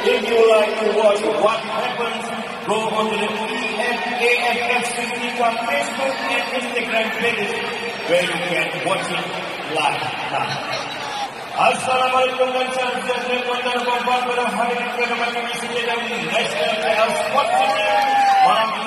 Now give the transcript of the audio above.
If you like to watch what happens, go on to the EFAFC Facebook and Instagram pages where you can watch it live. Assalamualaikum dan salam sejahtera kepada hadirin yang berbahagia. National Sport Malam